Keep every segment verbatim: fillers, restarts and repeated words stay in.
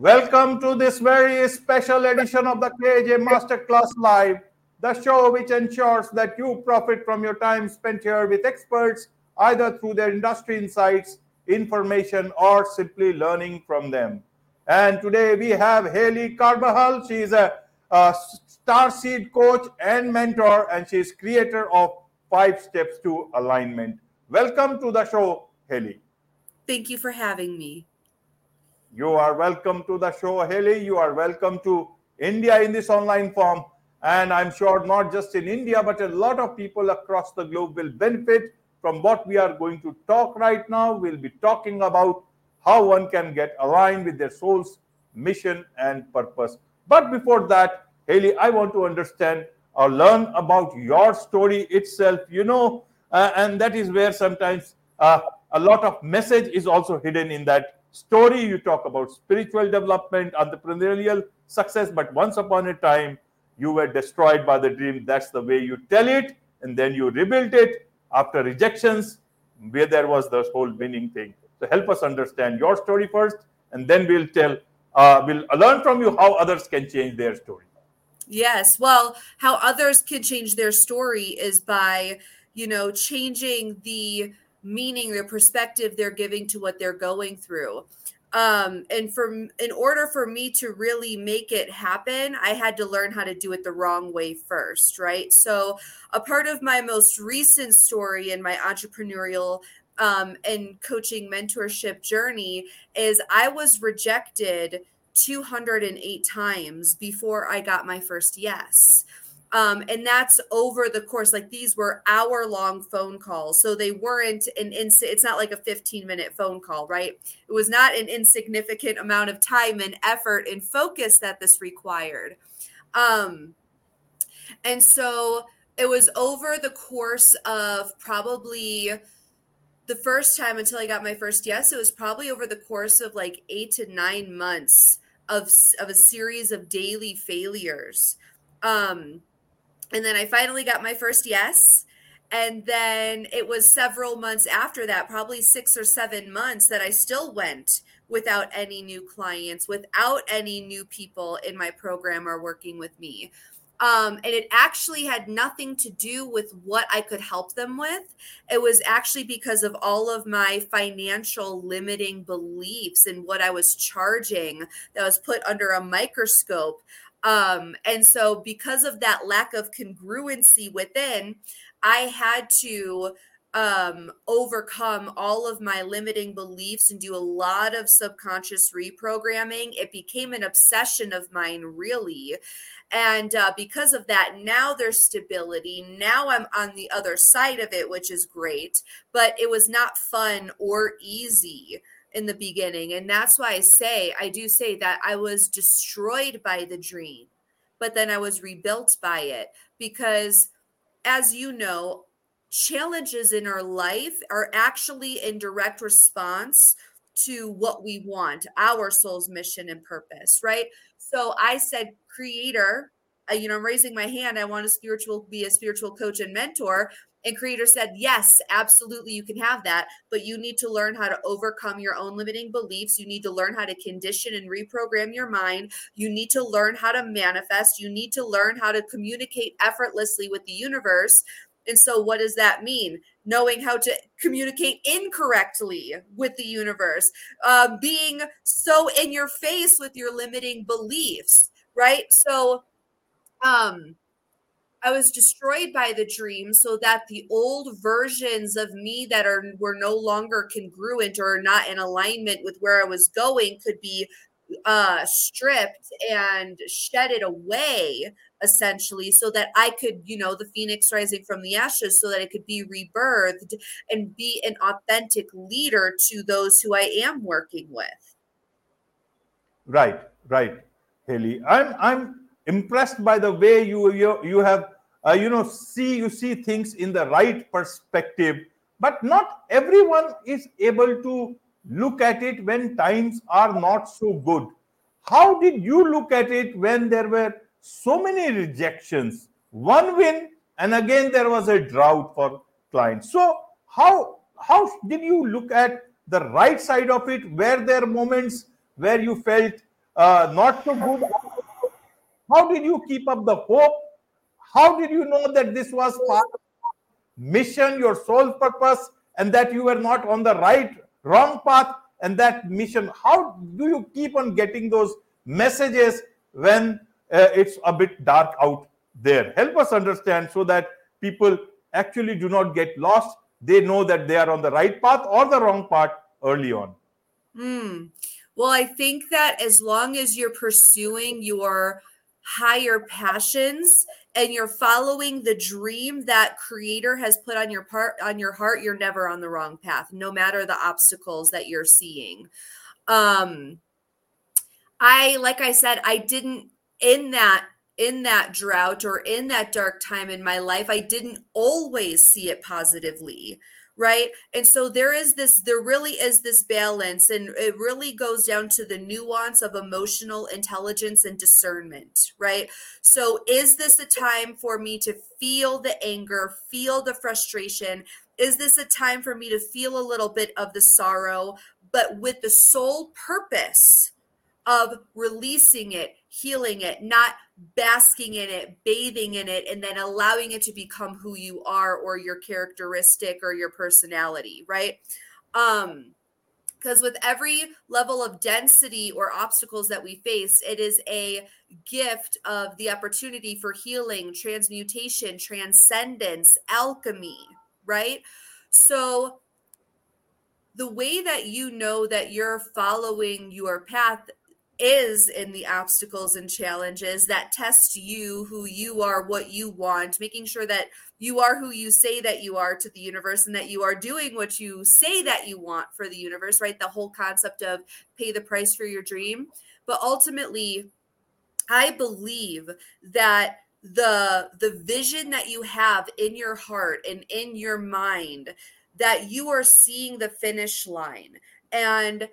Welcome to this very special edition of the K J Masterclass Live, the show which ensures that you profit from your time spent here with experts, either through their industry insights, information, or simply learning from them. And today we have Haley Carbajal. She is a, a Starseed coach and mentor, and she is creator of Five Steps to Alignment. Welcome to the show, Haley. Thank you for having me. You are welcome to the show, Haley. You are welcome to India in this online form. And I'm sure not just in India, but a lot of people across the globe will benefit from what we are going to talk right now. We'll be talking about how one can get aligned with their soul's mission and purpose. But before that, Haley, I want to understand or learn about your story itself, you know, uh, and that is where sometimes uh, a lot of message is also hidden in that story. You talk about spiritual development, entrepreneurial success, but once upon a time, you were destroyed by the dream. That's the way you tell it, and then you rebuilt it after rejections, where there was the whole winning thing. So help us understand your story first, and then we'll tell, uh, we'll learn from you how others can change their story. Yes, well, how others can change their story is by, you know, changing the meaning, their perspective they're giving to what they're going through. Um, and for in order for me to really make it happen, I had to learn how to do it the wrong way first, right? So a part of my most recent story in my entrepreneurial um, and coaching mentorship journey is I was rejected two hundred eight times before I got my first yes. Um, and that's over the course, like these were hour long phone calls. So they weren't an ins- it's not like a fifteen minute phone call, right? It was not an insignificant amount of time and effort and focus that this required. Um, and so it was over the course of probably the first time until I got my first yes, it was probably over the course of like eight to nine months of, of a series of daily failures. Um, And then I finally got my first yes. And then it was several months after that, probably six or seven months, that I still went without any new clients, without any new people in my program or working with me. Um, and it actually had nothing to do with what I could help them with. It was actually because of all of my financial limiting beliefs and what I was charging that was put under a microscope. Um, and so because of that lack of congruency within, I had to um, overcome all of my limiting beliefs and do a lot of subconscious reprogramming. It became an obsession of mine, really. And uh, because of that, now there's stability. Now I'm on the other side of it, which is great, but it was not fun or easy in the beginning. And that's why I say, I do say that I was destroyed by the dream, but then I was rebuilt by it because, as you know, challenges in our life are actually in direct response to what we want, our soul's mission and purpose, right? So I said, creator, uh, you know, I'm raising my hand. I want a spiritual, be a spiritual coach and mentor. And creator said, yes, absolutely, you can have that, but you need to learn how to overcome your own limiting beliefs. You need to learn how to condition and reprogram your mind. You need to learn how to manifest. You need to learn how to communicate effortlessly with the universe. And so what does that mean? Knowing how to communicate incorrectly with the universe, uh, being so in your face with your limiting beliefs, right? So, um, I was destroyed by the dream so that the old versions of me that are were no longer congruent or not in alignment with where I was going could be uh, stripped and shedded away, essentially, so that I could, you know, the phoenix rising from the ashes, so that it could be rebirthed and be an authentic leader to those who I am working with. Right, right, Haley. I'm I'm impressed by the way you you, you have uh, you know see you see things in the right perspective, but not everyone is able to look at it when times are not so good. How did you look at it when there were so many rejections, one win, and again there was a drought for clients? So how how did you look at the right side of it? Were there moments where you felt uh, not so good? How did you keep up the hope? How did you know that this was part of mission, your sole purpose, and that you were not on the right, wrong path, and that mission? How do you keep on getting those messages when uh, it's a bit dark out there? Help us understand so that people actually do not get lost. They know that they are on the right path or the wrong path early on. Hmm. Well, I think that as long as you're pursuing your higher passions and you're following the dream that creator has put on your part on your heart, you're never on the wrong path, no matter the obstacles that you're seeing. Um, I, like I said, I didn't in that in that drought or in that dark time in my life, I didn't always see it positively. Right. And so there is this, there really is this balance, and it really goes down to the nuance of emotional intelligence and discernment. Right. So is this a time for me to feel the anger, feel the frustration? Is this a time for me to feel a little bit of the sorrow, but with the sole purpose of releasing it, healing it, not basking in it, bathing in it, and then allowing it to become who you are or your characteristic or your personality, right? Um, because with every level of density or obstacles that we face, it is a gift of the opportunity for healing, transmutation, transcendence, alchemy, right? So the way that you know that you're following your path is in the obstacles and challenges that test you, who you are, what you want, making sure that you are who you say that you are to the universe, and that you are doing what you say that you want for the universe, right? The whole concept of pay the price for your dream. But ultimately, I believe that the the vision that you have in your heart and in your mind, that you are seeing the finish line, and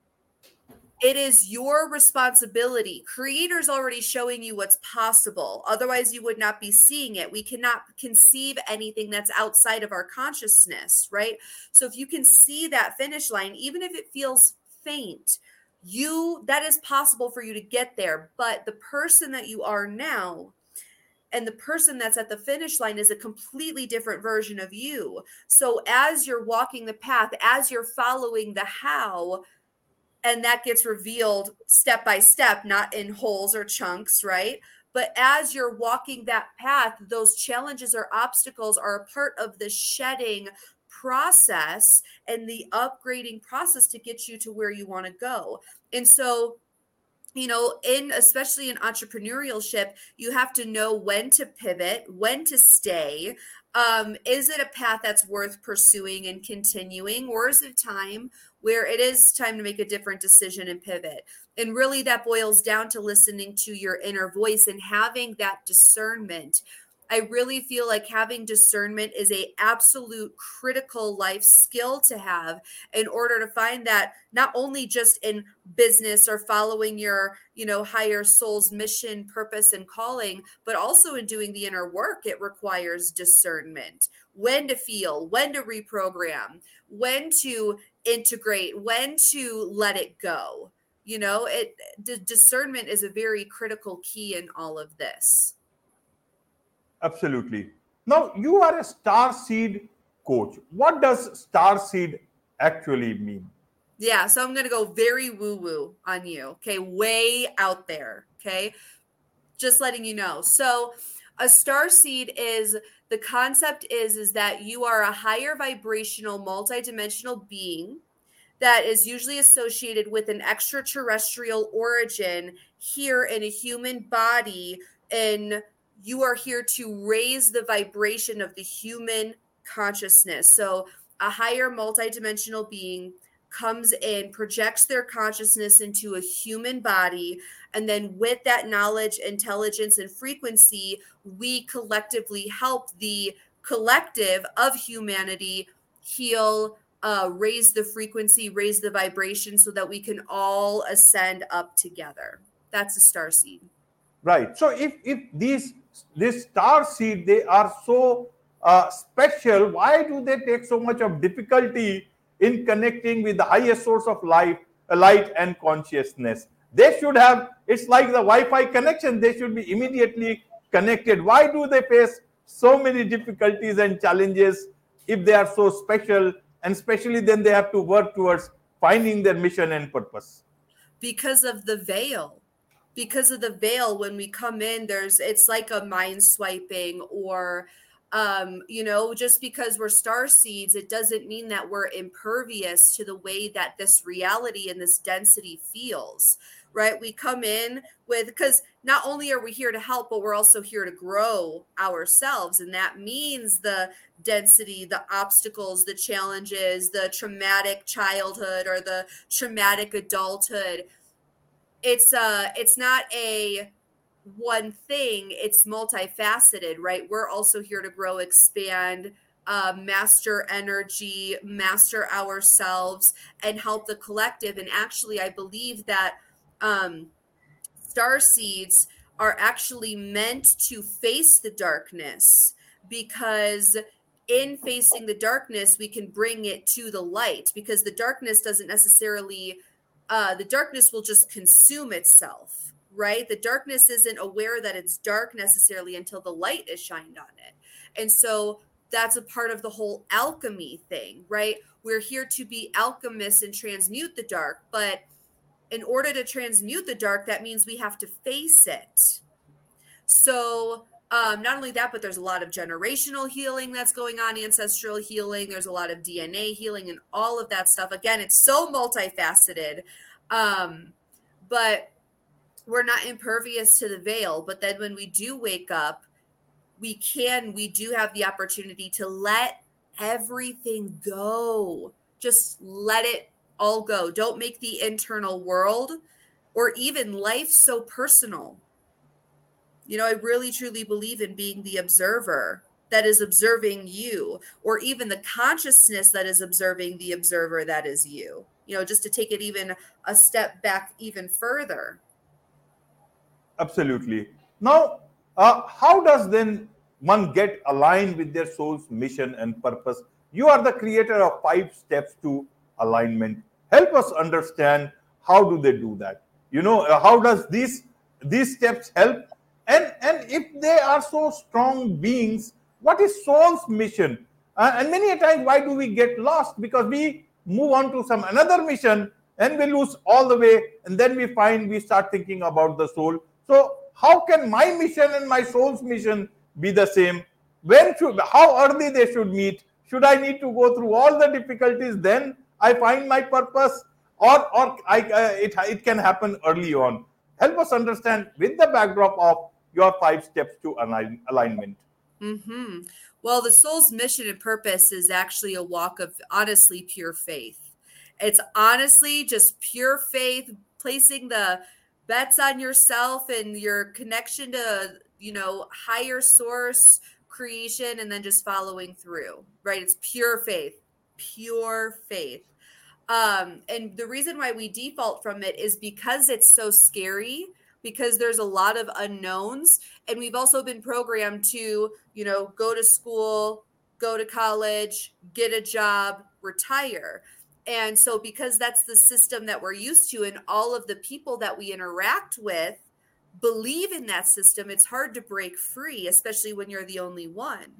it is your responsibility. Creator's already showing you what's possible. Otherwise, you would not be seeing it. We cannot conceive anything that's outside of our consciousness, right? So if you can see that finish line, even if it feels faint, you that is possible for you to get there. But the person that you are now and the person that's at the finish line is a completely different version of you. So as you're walking the path, as you're following the how, and that gets revealed step by step, not in wholes or chunks, right? But as you're walking that path, those challenges or obstacles are a part of the shedding process and the upgrading process to get you to where you want to go. And so, you know, in especially in entrepreneurship, you have to know when to pivot, when to stay. Um, is it a path that's worth pursuing and continuing, or is it time where it is time to make a different decision and pivot? And really that boils down to listening to your inner voice and having that discernment. I really feel like having discernment is a absolute critical life skill to have in order to find that, not only just in business or following your, you know, higher soul's mission, purpose, and calling, but also in doing the inner work. It requires discernment, when to feel, when to reprogram, when to integrate, when to let it go. You know, it d- discernment is a very critical key in all of this. Absolutely. Now, you are a star seed coach. What does star seed actually mean? Yeah, so I'm going to go very woo-woo on you. Okay, way out there. Okay, just letting you know. So a star seed is, the concept is, is that you are a higher vibrational, multidimensional being that is usually associated with an extraterrestrial origin here in a human body, and you are here to raise the vibration of the human consciousness. So a higher multidimensional being comes in, projects their consciousness into a human body, and then with that knowledge, intelligence, and frequency, we collectively help the collective of humanity heal, uh, raise the frequency, raise the vibration, so that we can all ascend up together. That's a star seed. Right. So if if these this star seed, they are so uh, special, why do they take so much of difficulty in connecting with the highest source of life, uh, light and consciousness? They should have, it's like the Wi-Fi connection, they should be immediately connected. Why do they face so many difficulties and challenges if they are so special? And especially then they have to work towards finding their mission and purpose. Because of the veil. Because of the veil, when we come in, there's it's like a mind swiping, or um, you know, just because we're star seeds, it doesn't mean that we're impervious to the way that this reality and this density feels, right? We come in with, because not only are we here to help, but we're also here to grow ourselves. And that means the density, the obstacles, the challenges, the traumatic childhood or the traumatic adulthood. It's uh it's not a one thing, it's multifaceted, right? We're also here to grow, expand, uh, master energy, master ourselves, and help the collective. And actually, I believe that um, star seeds are actually meant to face the darkness, because in facing the darkness, we can bring it to the light, because the darkness doesn't necessarily Uh, the darkness will just consume itself, right? The darkness isn't aware that it's dark necessarily until the light is shined on it. And so that's a part of the whole alchemy thing, right? We're here to be alchemists and transmute the dark. But in order to transmute the dark, that means we have to face it. So um, not only that, but there's a lot of generational healing that's going on, ancestral healing. There's a lot of D N A healing and all of that stuff. Again, it's so multifaceted, um, but we're not impervious to the veil. But then when we do wake up, we can, we do have the opportunity to let everything go. Just let it all go. Don't make the internal world or even life so personal. You know, I really, truly believe in being the observer that is observing you, or even the consciousness that is observing the observer that is you, you know, just to take it even a step back even further. Absolutely. Now, uh, how does then one get aligned with their soul's mission and purpose? You are the creator of five steps to alignment. Help us understand, how do they do that? You know, uh, how does these these steps help? And, and if they are so strong beings, what is soul's mission? Uh, and many a times, why do we get lost? Because we move on to some another mission and we lose all the way. And then we find we start thinking about the soul. So how can my mission and my soul's mission be the same? When should, how early they should meet? Should I need to go through all the difficulties, then I find my purpose? Or, or I, uh, it, it can happen early on. Help us understand with the backdrop of your five steps to align, alignment. Mm-hmm. Well, the soul's mission and purpose is actually a walk of honestly pure faith. It's honestly just pure faith, placing the bets on yourself and your connection to, you know, higher source creation, and then just following through, right? It's pure faith, pure faith. Um, and the reason why we default from it is because it's so scary, because there's a lot of unknowns. And we've also been programmed to, you know, go to school, go to college, get a job, retire. And so because that's the system that we're used to, and all of the people that we interact with believe in that system, it's hard to break free, especially when you're the only one.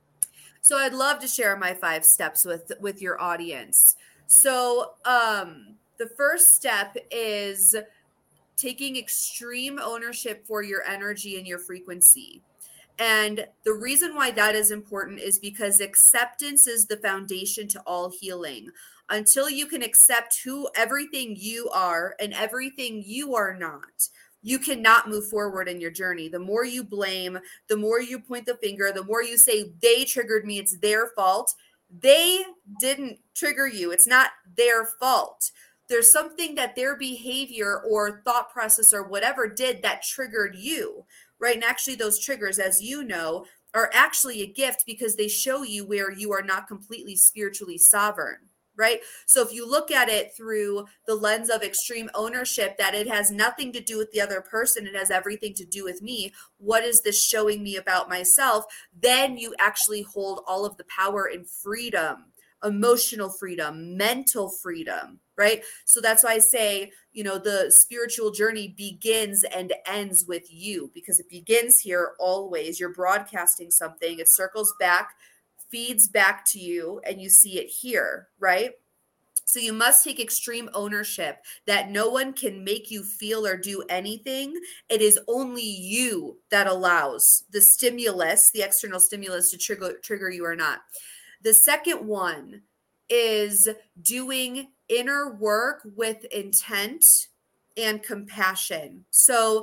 So I'd love to share my five steps with, with your audience. So um, the first step is taking extreme ownership for your energy and your frequency. And the reason why that is important is because acceptance is the foundation to all healing. Until you can accept who everything you are and everything you are not, you cannot move forward in your journey. The more you blame, the more you point the finger, the more you say they triggered me, it's their fault. They didn't trigger you. It's not their fault. There's something that their behavior or thought process or whatever did that triggered you, right? And actually those triggers, as you know, are actually a gift, because they show you where you are not completely spiritually sovereign, right? So if you look at it through the lens of extreme ownership, that it has nothing to do with the other person, it has everything to do with me. What is this showing me about myself? Then you actually hold all of the power and freedom, emotional freedom, mental freedom, right? So that's why I say, you know, the spiritual journey begins and ends with you, because it begins here always. You're broadcasting something, it circles back, feeds back to you, and you see it here, right? So you must take extreme ownership that no one can make you feel or do anything. It is only you that allows the stimulus, the external stimulus, to trigger trigger you or not. The second one is doing inner work with intent and compassion. So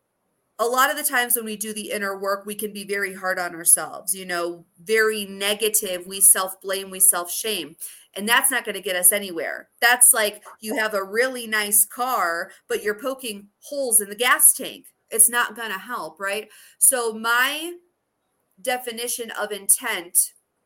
a lot of the times when we do the inner work, we can be very hard on ourselves, you know, very negative. We self-blame, we self-shame. And that's not going to get us anywhere. That's like you have a really nice car, but you're poking holes in the gas tank. It's not going to help, right? So my definition of intent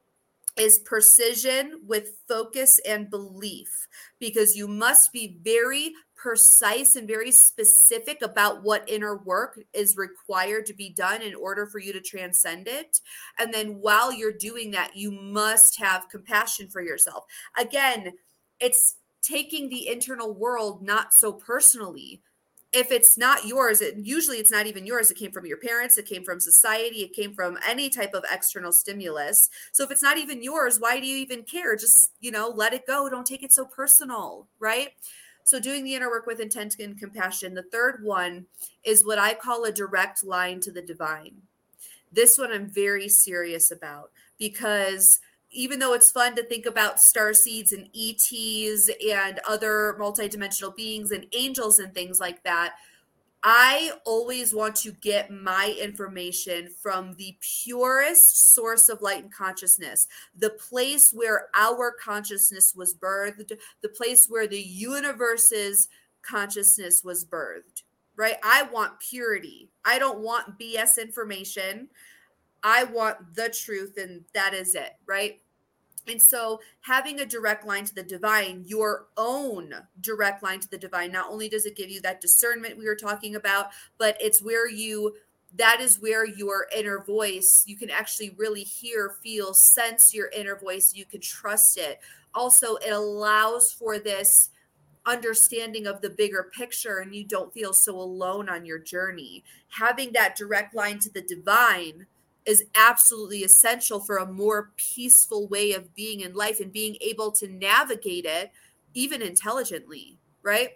is precision with focus and belief, because you must be very precise and very specific about what inner work is required to be done in order for you to transcend it. And then while you're doing that, you must have compassion for yourself. Again, it's taking the internal world not so personally. If it's not yours, it usually it's not even yours. It came from your parents. It came from society. It came from any type of external stimulus. So if it's not even yours, why do you even care? Just, you know, let it go. Don't take it so personal, right? So doing the inner work with intent and compassion. The third one is what I call a direct line to the divine. This one I'm very serious about, because even though it's fun to think about star seeds and E Ts and other multidimensional beings and angels and things like that, I always want to get my information from the purest source of light and consciousness, the place where our consciousness was birthed, the place where the universe's consciousness was birthed, right? I want purity. I don't want B S information. I want the truth, and that is it, right? And so having a direct line to the divine, your own direct line to the divine, not only does it give you that discernment we were talking about, but it's where you, that is where your inner voice, you can actually really hear, feel, sense your inner voice. You can trust it. Also, it allows for this understanding of the bigger picture, and you don't feel so alone on your journey. Having that direct line to the divine is absolutely essential for a more peaceful way of being in life and being able to navigate it even intelligently, right?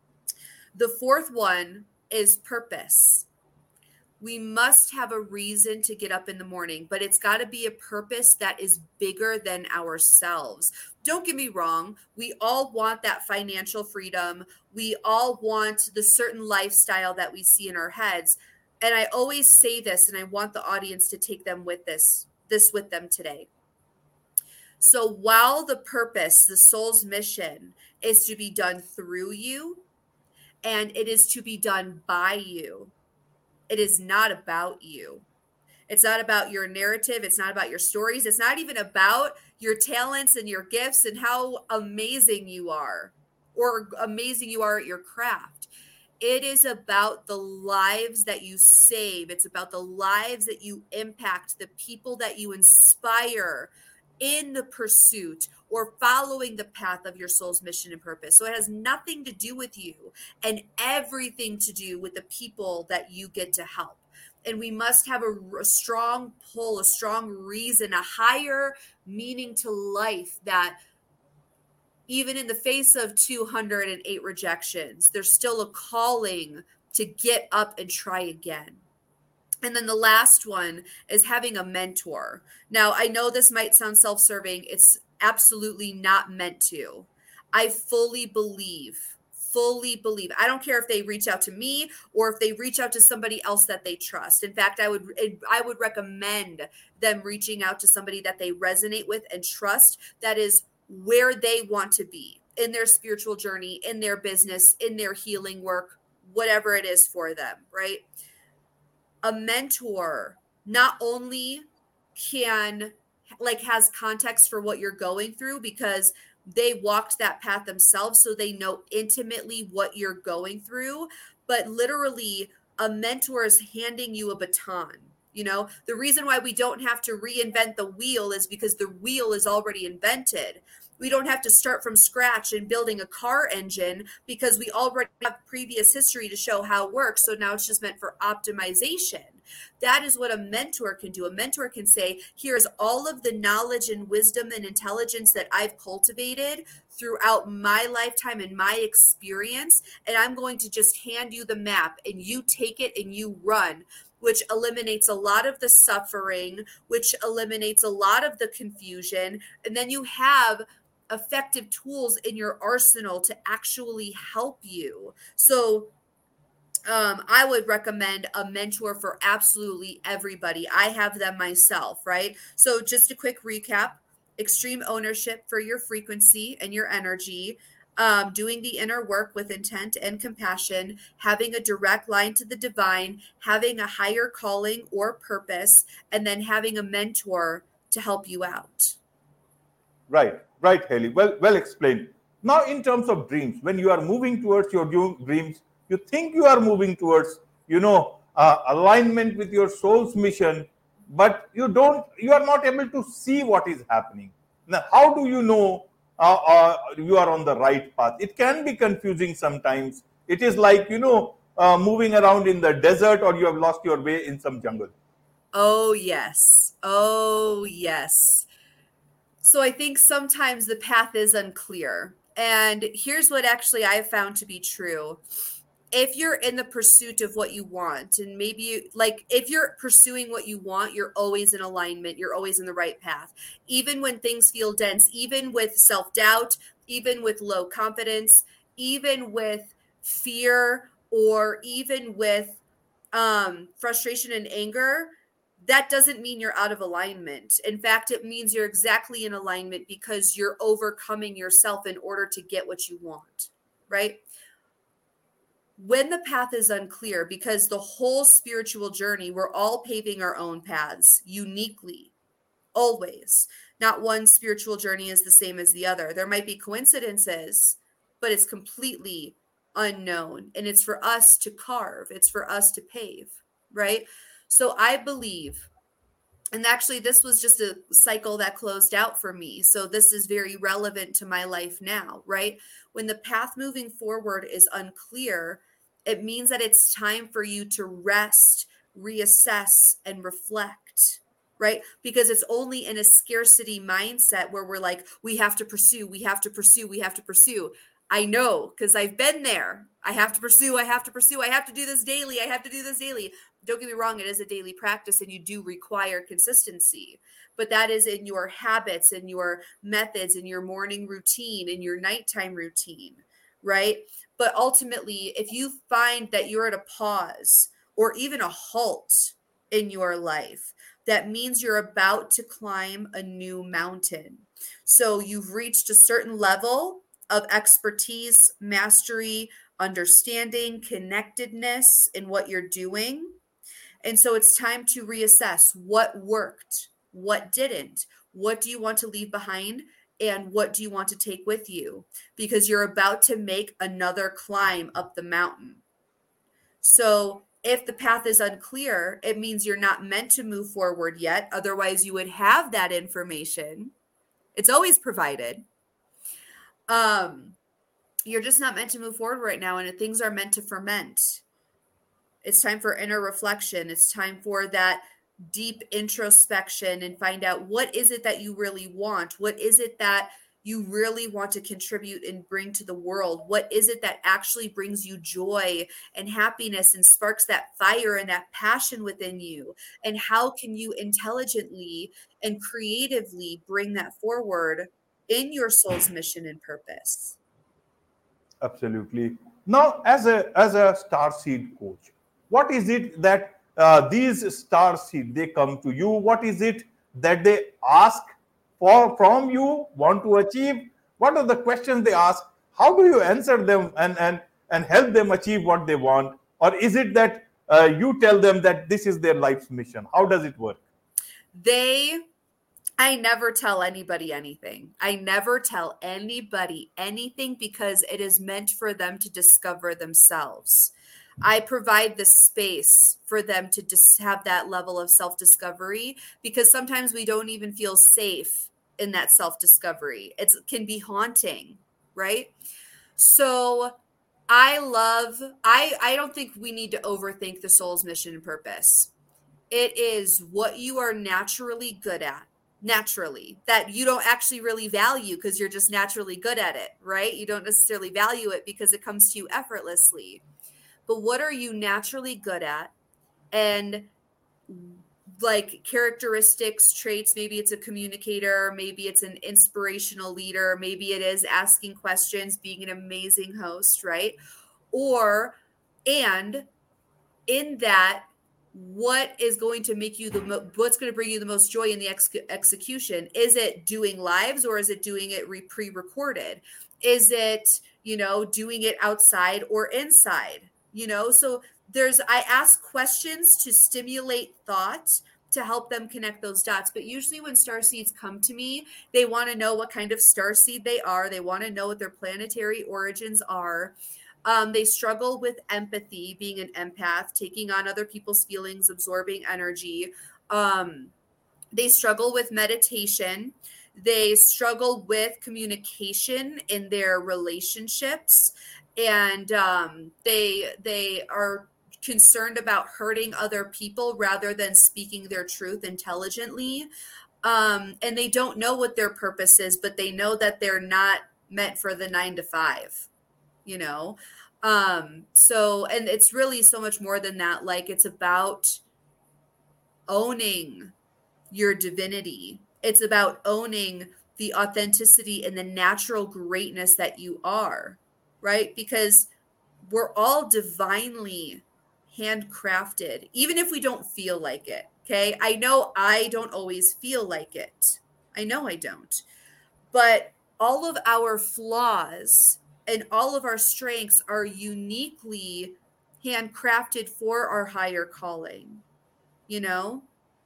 The fourth one is purpose. We must have a reason to get up in the morning, but it's got to be a purpose that is bigger than ourselves. Don't get me wrong. We all want that financial freedom. We all want the certain lifestyle that we see in our heads. And I always say this, and I want the audience to take them with this, this with them today. So while the purpose, the soul's mission, is to be done through you, and it is to be done by you, it is not about you. It's not about your narrative. It's not about your stories. It's not even about your talents and your gifts and how amazing you are or amazing you are at your craft. It is about the lives that you save. It's about the lives that you impact, the people that you inspire in the pursuit or following the path of your soul's mission and purpose. So it has nothing to do with you and everything to do with the people that you get to help. And we must have a, a strong pull, a strong reason, a higher meaning to life that even in the face of two hundred eight rejections, there's still a calling to get up and try again. And then the last one is having a mentor. Now, I know this might sound self-serving. It's absolutely not meant to. I fully believe, fully believe. I don't care if they reach out to me or if they reach out to somebody else that they trust. In fact, I would I would recommend them reaching out to somebody that they resonate with and trust, that is where they want to be in their spiritual journey, in their business, in their healing work, whatever it is for them, right? A mentor not only can, like, has context for what you're going through because they walked that path themselves, so they know intimately what you're going through, but literally a mentor is handing you a baton. You know, the reason why we don't have to reinvent the wheel is because the wheel is already invented. We don't have to start from scratch and building a car engine because we already have previous history to show how it works. So now it's just meant for optimization. That is what a mentor can do. A mentor can say, here's all of the knowledge and wisdom and intelligence that I've cultivated throughout my lifetime and my experience, and I'm going to just hand you the map and you take it and you run, which eliminates a lot of the suffering, which eliminates a lot of the confusion. And then you have effective tools in your arsenal to actually help you. So um, I would recommend a mentor for absolutely everybody. I have them myself, right? So just a quick recap: extreme ownership for your frequency and your energy, um, doing the inner work with intent and compassion, having a direct line to the divine, having a higher calling or purpose, and then having a mentor to help you out. Right, right, Haley. Well, well explained. Now, in terms of dreams, when you are moving towards your dreams, you think you are moving towards, you know, uh, alignment with your soul's mission, but you don't, you are not able to see what is happening. Now, how do you know uh, uh, you are on the right path? It can be confusing sometimes. It is like, you know, uh, moving around in the desert, or you have lost your way in some jungle. Oh, yes. Oh, yes. So I think sometimes the path is unclear. And here's what actually I have found to be true. If you're in the pursuit of what you want, and maybe you, like if you're pursuing what you want, you're always in alignment, you're always in the right path. Even when things feel dense, even with self-doubt, even with low confidence, even with fear, or even with um, frustration and anger, that doesn't mean you're out of alignment. In fact, it means you're exactly in alignment because you're overcoming yourself in order to get what you want, right? When the path is unclear, because the whole spiritual journey, we're all paving our own paths uniquely, always. Not one spiritual journey is the same as the other. There might be coincidences, but it's completely unknown. And it's for us to carve, it's for us to pave, right? So I believe, and actually this was just a cycle that closed out for me. So this is very relevant to my life now, right? When the path moving forward is unclear, it means that it's time for you to rest, reassess, and reflect, right? Because it's only in a scarcity mindset where we're like, we have to pursue, we have to pursue, we have to pursue. I know, because I've been there. I have to pursue, I have to pursue, I have to do this daily, I have to do this daily. Don't get me wrong, it is a daily practice and you do require consistency, but that is in your habits and your methods and your morning routine and your nighttime routine, right? But ultimately, if you find that you're at a pause or even a halt in your life, that means you're about to climb a new mountain. So you've reached a certain level of expertise, mastery, understanding, connectedness in what you're doing. And so it's time to reassess what worked, what didn't, what do you want to leave behind, and what do you want to take with you? Because you're about to make another climb up the mountain. So if the path is unclear, it means you're not meant to move forward yet. Otherwise, you would have that information. It's always provided. Um, you're just not meant to move forward right now, and things are meant to ferment. It's time for inner reflection. It's time for that deep introspection and find out, what is it that you really want? What is it that you really want to contribute and bring to the world? What is it that actually brings you joy and happiness and sparks that fire and that passion within you? And how can you intelligently and creatively bring that forward in your soul's mission and purpose? Absolutely. Now, as a as a star seed coach, what is it that uh, these star seed, they come to you? What is it that they ask for from you, want to achieve? What are the questions they ask? How do you answer them and and and help them achieve what they want? Or is it that uh, you tell them that this is their life's mission? How does it work? They I never tell anybody anything. I never tell anybody anything because it is meant for them to discover themselves. I provide the space for them to just have that level of self-discovery, because sometimes we don't even feel safe in that self-discovery. It can be haunting, right? So I love, I, I don't think we need to overthink the soul's mission and purpose. It is what you are naturally good at, naturally, that you don't actually really value because you're just naturally good at it, right? You don't necessarily value it because it comes to you effortlessly. But what are you naturally good at? And like characteristics, traits, maybe it's a communicator, maybe it's an inspirational leader, maybe it is asking questions, being an amazing host, right? Or, and in that, what is going to make you the mo- what's going to bring you the most joy in the ex- execution? Is it doing lives, or is it doing it re- pre-recorded? Is it, you know, doing it outside or inside? You know, so there's, I ask questions to stimulate thought to help them connect those dots. But usually when starseeds come to me, they want to know what kind of starseed they are. They want to know what their planetary origins are. Um, they struggle with empathy, being an empath, taking on other people's feelings, absorbing energy. Um, they struggle with meditation. They struggle with communication in their relationships. And um, they they are concerned about hurting other people rather than speaking their truth intelligently. Um, and they don't know what their purpose is, but they know that they're not meant for the nine to five. You know, um, so, and it's really so much more than that. Like, it's about owning your divinity. It's about owning the authenticity and the natural greatness that you are, right? Because we're all divinely handcrafted, even if we don't feel like it. Okay. I know I don't always feel like it. I know I don't, but all of our flaws and all of our strengths are uniquely handcrafted for our higher calling, you know?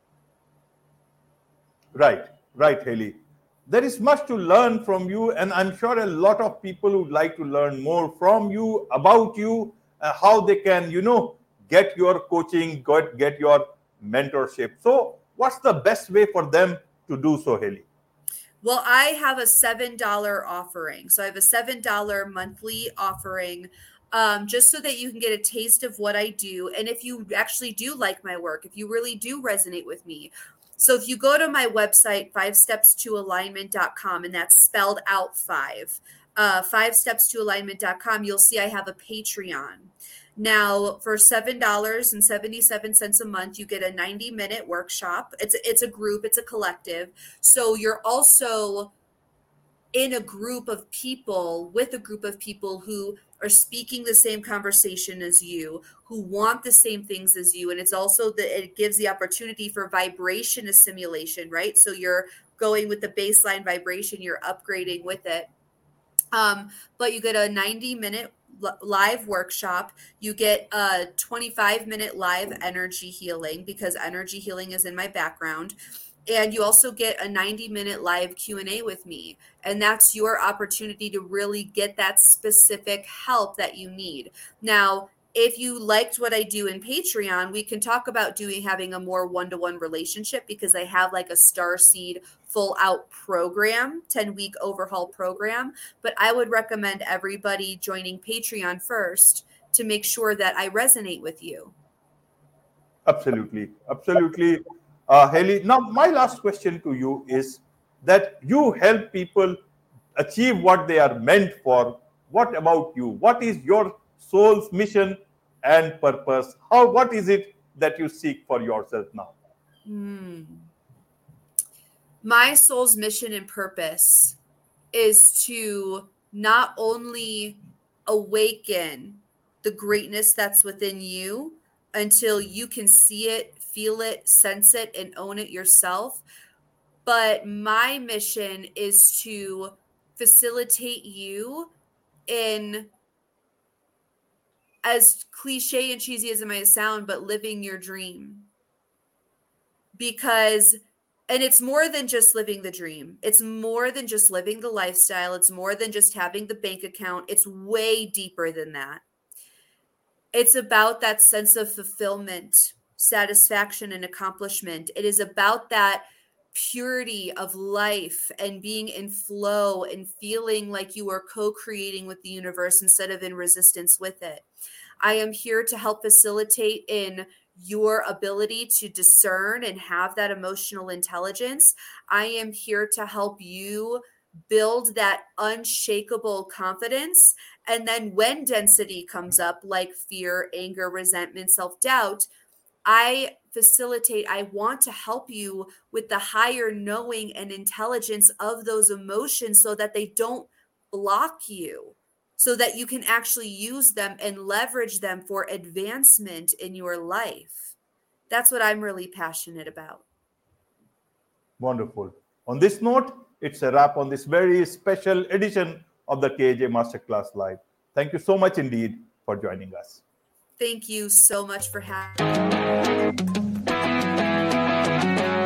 Right, right, Haley. There is much to learn from you, and I'm sure a lot of people would like to learn more from you, about you, uh, how they can, you know, get your coaching, get, get your mentorship. So, what's the best way for them to do so, Haley? Well, I have a seven dollars offering. So I have a seven dollars monthly offering, um, just so that you can get a taste of what I do. And if you actually do like my work, if you really do resonate with me. So if you go to my website, five steps to alignment dot com, and that's spelled out five, uh, five steps to alignment dot com, you'll see I have a Patreon. Now, for seven dollars and seventy-seven cents a month, you get a ninety minute workshop. It's, it's a group, it's a collective. So you're also in a group of people, with a group of people who are speaking the same conversation as you, who want the same things as you. And it's also that it gives the opportunity for vibration assimilation, right? So you're going with the baseline vibration, you're upgrading with it. Um, but you get a ninety minute live workshop. You get a twenty-five minute live energy healing, because energy healing is in my background. And you also get a ninety minute live Q and A with me. And that's your opportunity to really get that specific help that you need. Now, if you liked what I do in Patreon, we can talk about doing having a more one-to-one relationship, because I have like a Starseed full out program, ten week overhaul program. But I would recommend everybody joining Patreon first to make sure that I resonate with you. Absolutely. Absolutely. Uh, Haley, now my last question to you is that you help people achieve what they are meant for. What about you? What is your soul's mission and purpose? How, what is it that you seek for yourself now? Hmm. My soul's mission and purpose is to not only awaken the greatness that's within you until you can see it, feel it, sense it, and own it yourself. But my mission is to facilitate you in, as cliche and cheesy as it might sound, but living your dream. Because, and it's more than just living the dream. It's more than just living the lifestyle. It's more than just having the bank account. It's way deeper than that. It's about that sense of fulfillment, satisfaction, and accomplishment. It is about that purity of life and being in flow and feeling like you are co-creating with the universe instead of in resistance with it. I am here to help facilitate in your ability to discern and have that emotional intelligence. I am here to help you build that unshakable confidence. And then when density comes up, like fear, anger, resentment, self-doubt, I facilitate, I want to help you with the higher knowing and intelligence of those emotions so that they don't block you, so that you can actually use them and leverage them for advancement in your life. That's what I'm really passionate about. Wonderful. On this note, it's a wrap on this very special edition of the K A J Masterclass Live. Thank you so much indeed for joining us. Thank you so much for having me.